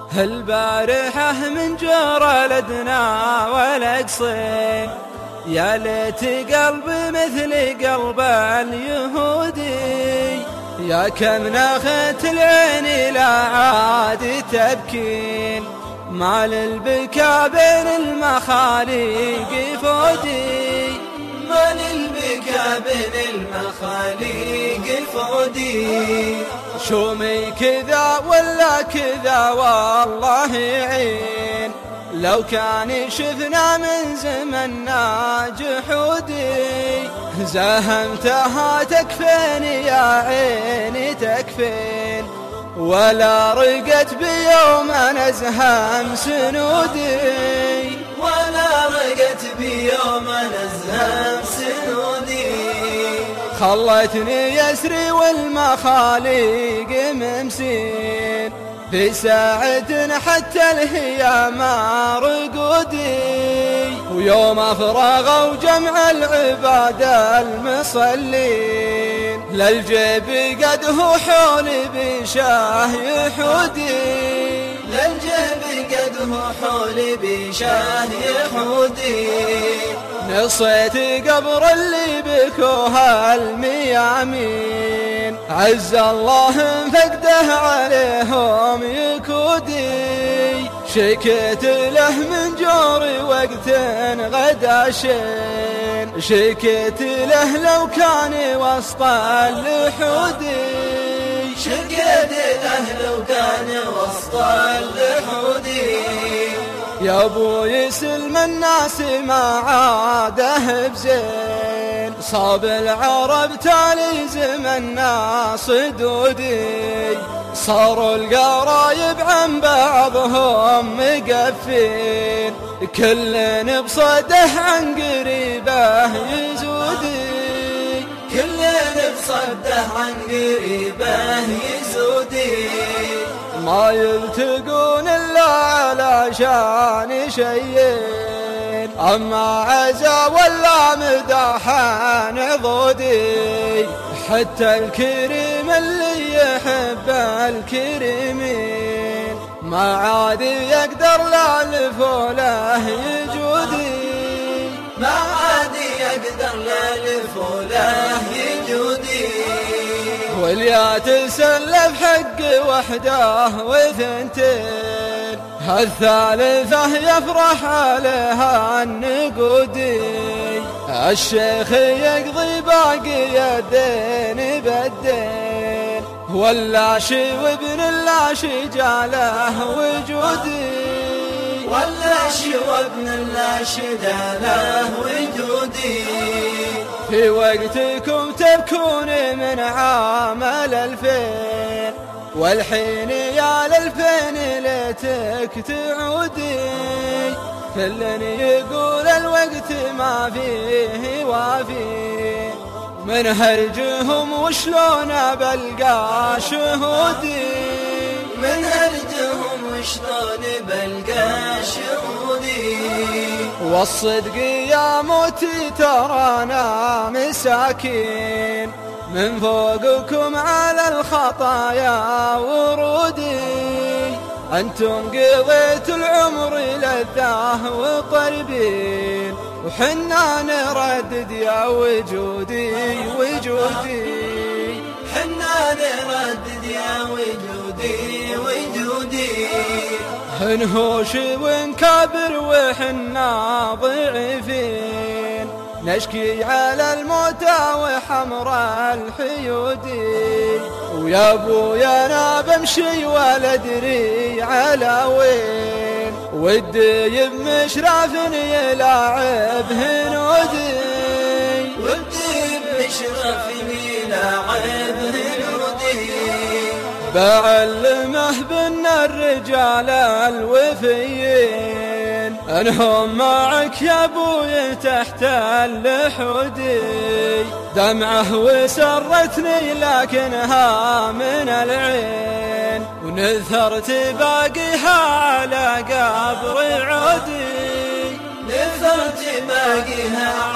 البارحة من جرى لدنا والأقصي، يا ليت قلبي مثل قلب اليهودي، يا كم نخت العين لا عاد تبكين، ما للبكا بين المخاليق فودي، ما للبكا بين المخاليق فودي، شومي كذا ولا كذا والله يعين، لو كان شفنا من زمننا جحودي، زاهمتها تكفين يا عيني تكفين، ولا رقت بيوم نزهم سنودي، ولا رقت بيوم نزهم سنودي، خلتني يسري والمخاليق ممسين، في ساعة حتى الهيام رقودي، ويوم أفرغوا جمع العباد المصلين، للجيب قد هو حولي بشاه يحودي، للجيب قد هو حولي بشاه يحودي، نصيت قبر اللي بكوها الميامين، عز الله فقده عليهم يكودي، شكيت له من جوري وقت غداشين، شكيت له لو كان وسط اللحودي، شكيت له لو كان وسط اللحودي، يا ابوي سلم الناس ما عاده بزين، صاب العرب تالي زمنا صدودي، صاروا القرايب عن بعضهم مقفين، كل بصده عن قريبه يزودي، كل بصده عن قريبه يزودي، ما يلتقون إلا علشان شيئين، أما عزا ولا مداحان عضودي، حتى الكريم اللي يحب الكريمين، ما عاد يقدر لا لفوله يجودي، ما عاد يقدر لا لفوله يجودي، واليا تسلف حق وحده وثنتين، الثالثة يفرح عليها النقودي، الشيخ يقضي باقي الدين بالدين، واللاشي وابن اللاشي جاله وجودي، واللاشي وابن اللاشي جاله وجودي، في وقتكم تبكون من عامل 2000، والحين يا ل2000 ليتك تعودي، كل يقول الوقت ما فيه وافي، من هرجهم وشلون بلقى شهودي، من هرجهم وشلون بلقى شهودي، والصدق يا موتي ترانا مساكين، من فوقكم على الخطايا ورودي، أنتم قضيت العمر لذاه وطربين، وحنا نردد يا وجودي وجودي، حنا نردد يا وجودي وجودي، هنهوش ونكابر وحنا ضعيفين، نشكي على الموتى وحمراء الحيودي، ويا ابويا انا بمشي ولا ادري على وين، ودي بمشرف يلاعب هنودي، ودي بمشرف يلاعب هنودي، بعلمه بان الرجال الوفيين انهم معك يا ابوي تحت اللحودي، دمعه وسرتني لكنها من العين، ونثرت باقيها على قبر عودي، نثرت باقيها